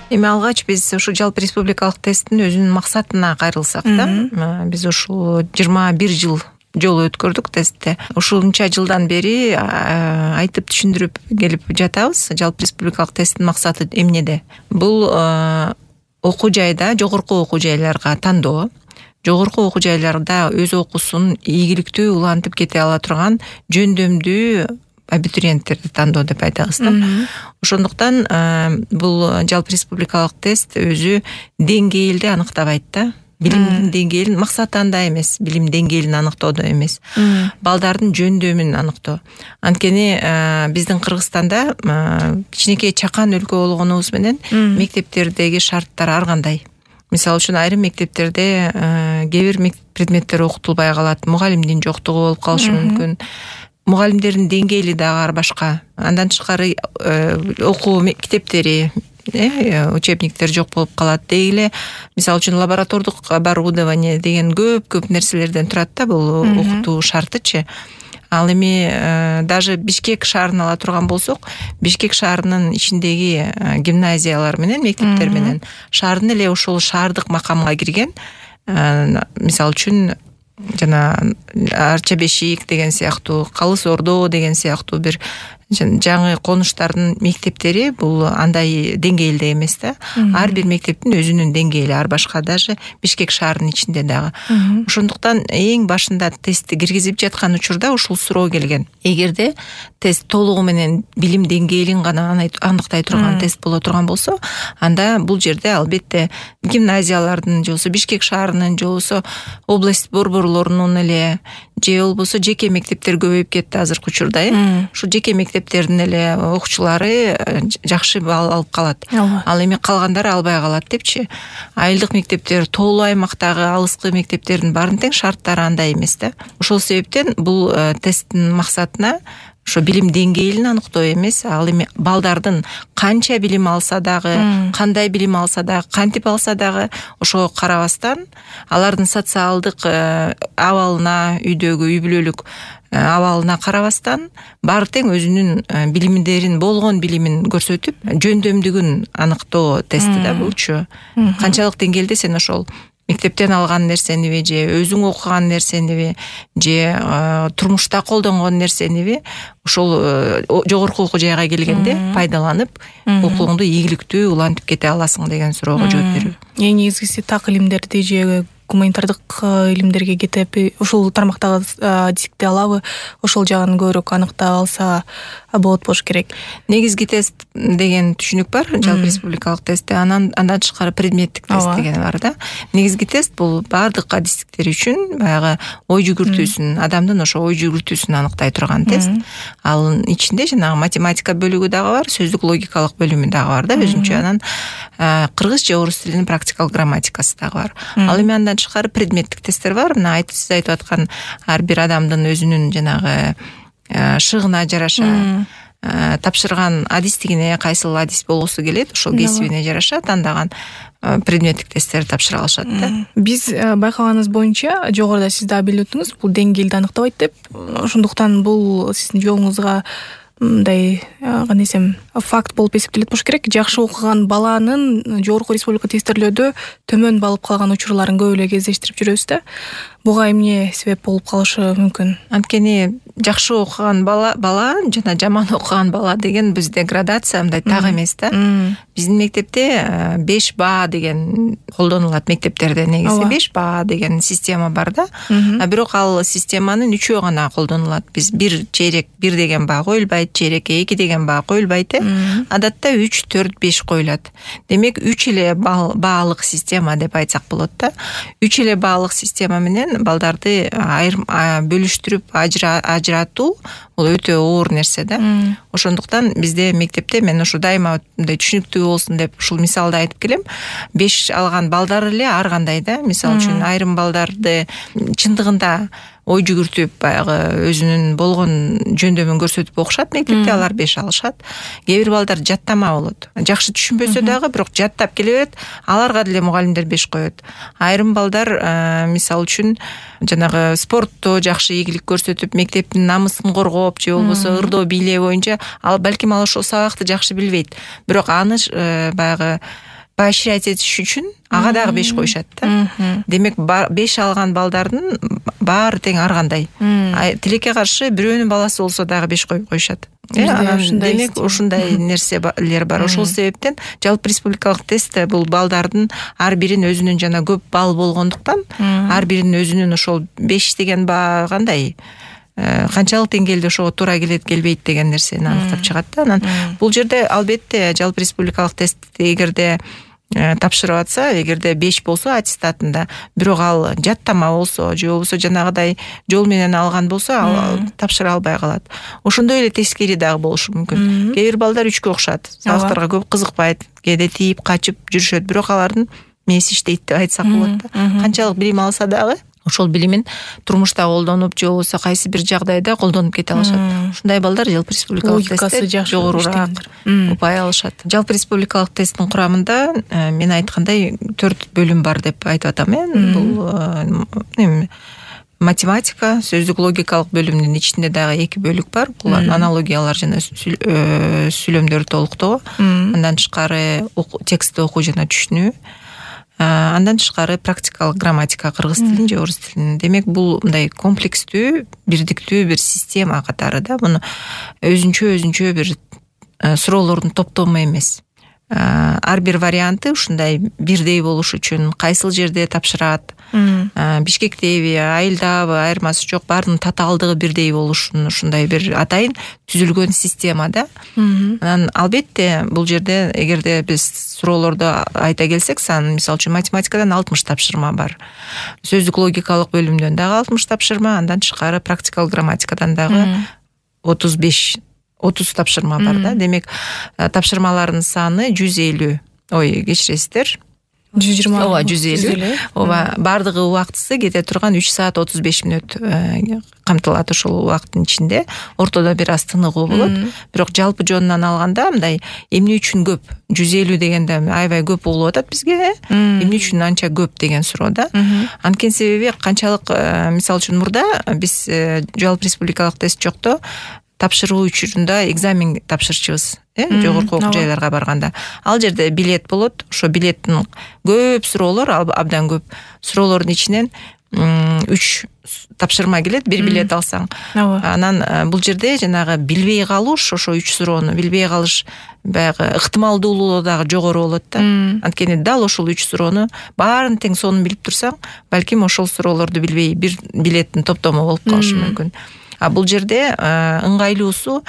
Эми алгач биз ушу жалпы республикалык тесттин өзүнүн максатына кайрылсак да, биз ушул 21 жолу өткөрдүк тестти. Ушунча жылдан бери айтып түшүндүрүп келип жатабыз. Жалпы республикалык тесттин максаты эмнеде? Бул окуу жайда, жогорку окуу жайларга тандоо, жогорку окуу жайларда өз окуусун ийгиликтүү улантып кете ала турган жөндөмдүү абитуриенттерди тандоо деп айтабыз да. Ошондуктан бул жалпы республикалык тест өзү деңгээлди аныктабайт да. Билимдин деңгээлин, максаты андай эмес, билим деңгээлин аныктоодо эмес. Балдардын жөндөмүн аныктоо. Анткени биздин Кыргызстанда кичинекей чакан өлкө болгонубуз менен мектептердеги шарттар ар кандай. Мисалы үчүн айрым мектептерде кээ бир предметтер окутулбай калат, мугалимдин жоктугу болуп калышы мүмкүн. Мугалимдердин деңгээли дагы ар башка. Андан тышкары окуу китептери, учебниктер жок болуп калат. Деги эле мисалы үчүн лаборатордук оборудование деген көп нерселерден турат да бул окутуу шартычы. Ал эми даже Бишкек шаарын ала турган болсок, Бишкек шаарынын ичиндеги гимназиялар менен, мектептер менен шаардын эле ошол шаардык макамга кирген, мисалы үчүн жана Арча Бешик деген сыяктуу, Калыс Ордо деген сыяктуу бир жаңы конуштардын мектептери бул андай деңгээлде эмес да. Ар бир мектептин өзүнүн деңгээли ар башка, даже Бишкек шаарынын ичинде дагы. Ошондуктан эң башында тестти киргизип жаткан учурда ушул суроо келген. Эгерде тест толугу менен билим деңгээлин гана аныктай турган тест боло турган болсо, анда бул жерде албетте гимназиялардын же болбосо Бишкек шаарынын же болбосо область борборлорунун эле же болбосо жеке мектептер көбөйүп кетти азыркы учурда. Ушул жеке мектептердин эле окуучулары жакшы балл алып калат. Ал эми калгандары албай калат депчи. Айылдык мектептер, тоолуу аймактагы алыскы мектептердин баарын тең шарттары андай эмес да. Ошол себептен бул тесттин максатына ошо билим деңгээлин аныктоо эмес, ал эми балдардын канча билим алса дагы, кандай билим алса дагы, кантип алса дагы ошого карабастан, алардын социалдык абалына, үйдөгү үй бүлөлүк абалына карабастан, баары тең өзүнүн билимдерин, болгон билимин көрсөтүп, жөндөмдүгүн аныктоо тести да булчу. Канчалык деңгээлде сен ошол мектептен алган нерсениби, же өзүң окуган нерсениби, же турмушта колдонгон нерсениби ошол жогорку окуу жайга келгенде пайдаланып, окууңду ийгиликтүү улантып кете аласың деген суроого жооп берүү. Эң негизгиси так илимдерди же гуманитардык илимдерге кетип, ушул тармактагы дисикти алабы, ошол жагын көбүрөөк аныктап алса болот болуш керек. Негизги тест деген түшүнүк бар, жалпы республикалык тестте, андан тышкары предметтик тест деген бар да. Негизги тест бул бардык адистиктер үчүн баягы ой жүгүртүүсүн, адамдын ошо ой жүгүртүүсүн аныктай турган тест. Ал ичинде жанагы математика бөлүгү дагы бар, сөздүк логикалык бөлүмү дагы бар да, өзүнчө. Анан кыргыз же орус тилинин практикалык грамматикасы дагы бар. Ал эми андан тышкары предметтик тесттер бар. Мына сиз айтып аткан ар бир адамдын өзүнүн жанагы шыгына жараша тапшырган адистигине, кайсыл адис болгусу келет, ошол кесибине жараша тандаган предметтик тесттерди тапшыра алышат да. Биз байкаганыбыз боюнча, жогоруда сиз да билип өттүңүз, бул деңгээлди аныктабайт деп. Ошондуктан бул сиздин жолуңузга мындай кандай десем, факт болуп эсептелет болуш керек. Жакшы окуган баланын жогорку республика тестирлөөдө төмөн балл алып калган учурларын көп эле кездештирип жүрөбүз да. Буга эмне себеп болуп калышы мүмкүн? Анткени жакшы окуган бала жана жаман окуган бала деген бизде градация мындай так эмес да. Биздин мектепте 5 баа деген колдонулат, мектептерде негизи 5 баа деген система бар да. Бирок ал системанын 3-өө гана колдонулат. Биз 1 чейрек 1 деген баа коюлбайт, чейрекке 2 деген баа коюлбайт. Адатта 3, 4, 5 коюлат. Демек 3 эле баалык система деп айтсак болот да. 3 эле баалык система менен балдарды айрым бөлүштүрүп ажыратуу бул өтө оор нерсе да. Ошондуктан бизде мектепте мен ушу дайыма мындай түшүнүктүү болсун деп ушул мисалды айтып келем. 5 алган балдар эле ар кандай да. Мисалы үчүн айрым балдарды чындыгында ой жүгүртүп, баягы өзүнүн болгон жөндөмүн көрсөтүп окушат мектепте, алар 5 алышат. Кээ бир балдар жаттама болот. Жакшы түшүнбөсө дагы, бирок жаттап келе берет, аларга деле мугалимдер 5 коет. Айрым балдар мисалы үчүн жанагы спортто жакшы ийгилик көрсөтүп, мектептин намысын коргоп, же болбосо ырдоо бийлөө боюнча, ал балким ошол сабакты жакшы билбейт. Бирок аны баягы поощрять этиш үчүн ага дагы 5 коюшат да. Демек 5 алган балдардын баары тең ар кандай. Тилекке каршы бирөөнүн баласы болсо дагы 5 коюп коюшат. Демек ушундай нерселер бар. Ошол себептен жалпы республикалык тестте бул балдардын ар бирин өзүнүн жана көп балл болгондуктан ар биринин өзүнүн ошол 5 деген баа кандай канчалык деңгээлде ошого туура келет келбейт деген нерсени аныктап чыгат да. Анан бул жерде албетте жалпы республикалык тестти эгерде тапшырып атса, эгерде 5 болсо аттестатында, бирок ал жаттама болсо, же болбосо жанагыдай жол менен алган болсо, ал тапшыра албай калат. Ошондой эле тескери дагы болушу мүмкүн. Кээ бир балдар 3-кө окшот. Сабактарга көп кызыкпайт, кээде тийип, качып жүрүшөт, бирок алардын мээси иштейт деп айтсак болот да. Канчалык билим алса дагы ошол билимин турмушта колдонуп, же болбосо кайсы бир жагдайда колдонуп кете алышат. Ушундай балдар жалпы республикалык тестте жогорураак упай алышат. Жалпы республикалык тесттин курамында мен айткандай 4 бөлүм бар деп айтып атам. Бул математика, сөздүк логикалык бөлүмдүн ичинде дагы 2 бөлүк бар. Бул аналогиялар жана сүйлөмдөрдү толуктоо. Андан тышкары текстти окуу жана түшүнүү. Андан тышкары практикалык грамматика кыргыз тилин же орус тилин. Демек бул мындай комплекстүү, бирдиктүү бир система катары да. Муну өзүнчө бир суроолордун топтому эмес. Ар бир варианты ушундай бирдей болуш үчүн кайсыл жерде тапшырат, Бишкектеби, Айылдабы айырмасы жок, баарынын татаалдыгы бирдей болушун ушундай бир атайын түзүлгөн система да. Анан албетте бул жерде эгерде биз суроолорду айта келсек, сан мисалы үчүн математикадан 60 тапшырма бар. Сөздүк логикалык бөлүмдөн дагы 60 тапшырма, андан тышкары практикалык грамматикадан дагы 30 тапшырма бар да. Демек тапшырмалардын саны 150. Ой, кечиресиздер. 120. Ооба, 150. Ооба, бардыгы убактысы кете турган 3 саат 35 мүнөт камтылат ошол убакыттын ичинде. Ортодо бир аз тыныгуу болот. Бирок жалпы жонунан алганда мындай эмне үчүн көп? 150 дегенде аябай көп болуп атат бизге. Эмне үчүн анча көп деген суроо да. Анткени себеби канчалык мисалы үчүн мурда биз жалпы республикалык тест жокто тапшыруу учурунда экзамен тапшырчубуз, жогорку окуу жайларга барганда. Ал жерде билет болот. Ошо билеттин көп суроолор, абдан көп суроолордун ичинен 3 тапшырма келет, бир билет алсаң. Анан бул жерде жанагы билбей калыш, ошо 3 суроону билбей калыш баягы ыктымалдуулугу дагы жогору болот да. Анткени дал ошол 3 суроону баарын тең сонун билип турсаң, балким ошол суроолорду билбей бир билеттин топтому болуп калышы мүмкүн. Бул жерде ыңгайлуусу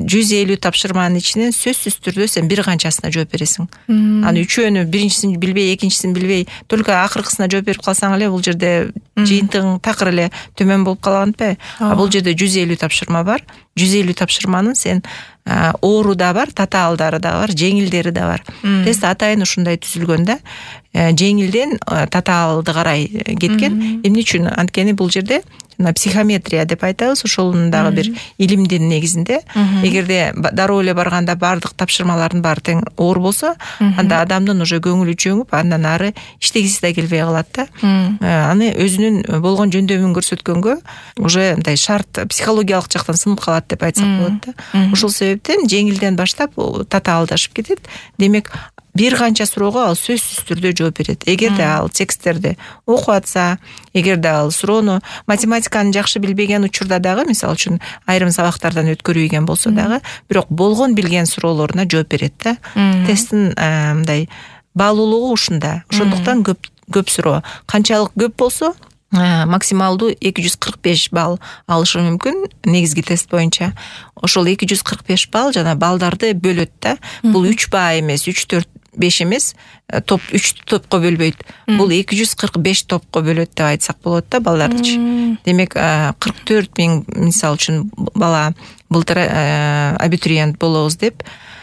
150 тапшырманын ичинен сөзсүз түрдө сен бир канчасына жооп бересиң. Аны үчөөнү, биринчисин билбей, экинчисин билбей, только акыркысына жооп берип калсаң эле бул жерде жыйынтыгың такыр эле төмөн болуп калган эмеспи? Бул жерде 150 тапшырма бар. 150 тапшырманын сен оору да бар, татаалдары да бар, жеңилдери да бар. Тест атайын ушундай түзүлгөн да. Жеңилден татаалды карай кеткен. Эмне үчүн? Анткени бул жерде психометрия деп айтабыз, ошонун дагы бир илимдин негизинде. Эгерде дароо эле барганда бардык тапшырмалардын баары тең оор болсо, анда адамдын уже көңүлү жөңүп, андан ары иштегиси да келбей калат да. Аны өзүнүн болгон жөндөмүн көрсөткөнгө уже мындай шарт психологиялык жактан сынып калат деп айтсак болот да. Ошол себептен жеңилден баштап татаалдашып кетет. Демек бир канча суроого ал сөзсүз түрдө жооп берет. Эгерде ал тексттерди окуп атса, эгерде ал суроону математиканы жакшы билбеген учурда дагы, мисалы үчүн айрым сабактардан өткөрбөйгөн болсо дагы, бирок болгон билген суроолоруна жооп берет да. Тесттин мындай баалуулугу ушунда. Ошондуктан көп суроо. Канчалык көп болсо, максималдуу 245 балл алышы мүмкүн негизги тест боюнча. Ошол 245 балл жана балдарды бөлөт да. Бул 3 баа эмес, 3-4 5 эмес, топ 3 топко бөлбөйт. Бул 245 топко бөлөт деп айтсак болот да балдардычы. Демек 44 000 мисалы үчүн бала былтыр абитуриент болобуз деп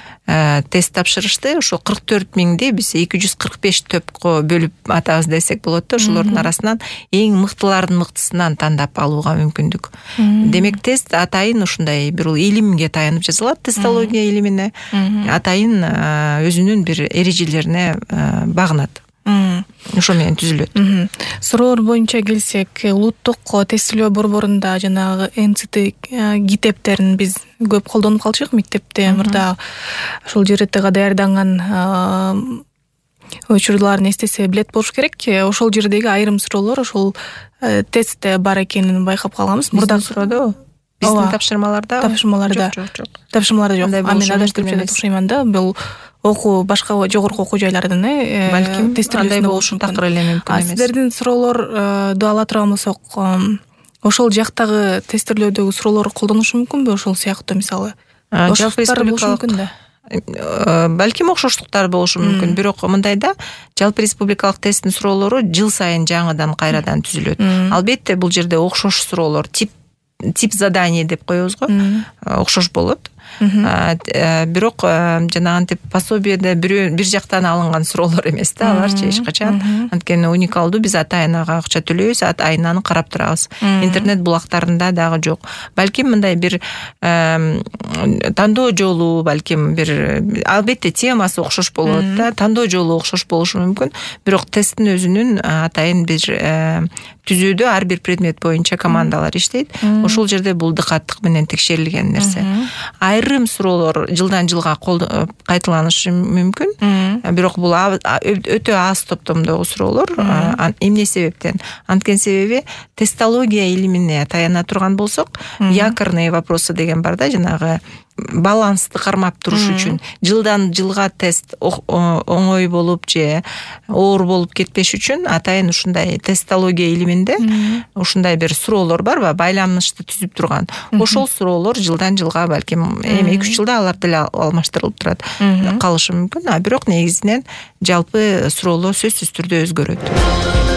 тест тапшырышты. Ошо 44 000ди биз 245 топко бөлүп атабыз десек болот да. Ошолордун арасынан эң мыктылардын мыктысынан тандап алууга мүмкүндүк. Демек тест атайын ушундай бир илимге таянып жазылат, тестология илимине. Атайын өзүнүн бир эрежелерине багынат. Ошо менен түзүлөт. Суроолор боюнча келсек, улуттук тестилөө борборунда жанагы НЦТ китептерин биз көп колдонуп калчык мектепте. Мурда ошол ЖРТга даярданган учурларын эстесе билет болуш керек. Ошол жердеги айрым суроолор ошол тестте бар экенин байкап калганбыз. Мурда суроодо биздин тапшырмаларда жок. Тапшырмаларда жок. Мен адаштырып жатып окшоймун да. Бул башка жогорку окуу жайлардын балким андай болушу такыр эле мүмкүн эмес. Сиздердин суроолорду ала турган болсок, ошол жактагы тестирлөөдөгү суроолорду колдонушу мүмкүнбү? Ошол сыяктуу мисалы жалпы республикалык балким окшоштуктар болушу мүмкүн. Бирок мындай да, жалпы республикалык тесттин суроолору жыл сайын жаңыдан кайрадан түзүлөт. Албетте бул жерде окшош суроолор, тип задание деп коебуз го, окшош болот. Бирок жанагынтип пособиеде бир жактан алынган суроолор эмес да, аларчы эч качан. Анткени уникалдуу, биз ата-энага акча төлөйбүз, ата-энаны карап турабыз. Интернет булактарында дагы жок. Балким мындай бир тандоо жолу, балким бир албетте темасы окшош болот да, тандоо жолу окшош болушу мүмкүн. Бирок тесттин өзүнүн атайын бир түзүүдө ар бир предмет боюнча командалар иштейт. Ошол жерде бул дыкаттык менен текшерилген нерсе. Айрым суроолор жылдан жылга кайталанышы мүмкүн. Бирок бул өтө аз топтомдогу суроолор. Эмне себептен? Анткени себеби тестология илимине таяна турган болсок, якорные вопросы деген бар да, жанагы балансты кармап туруш үчүн жылдан жылга тест оңой болуп же оор болуп кетпеш үчүн атайын ушундай тестология илиминде ушундай бир суроолор барбы, байланышты түзүп турган. Ошол суроолор жылдан жылга балким 2-3 жылда алар деле алмаштырылып турат, калышы мүмкүн. Бирок негизинен жалпы суроолор сөзсүз түрдө өзгөрөт.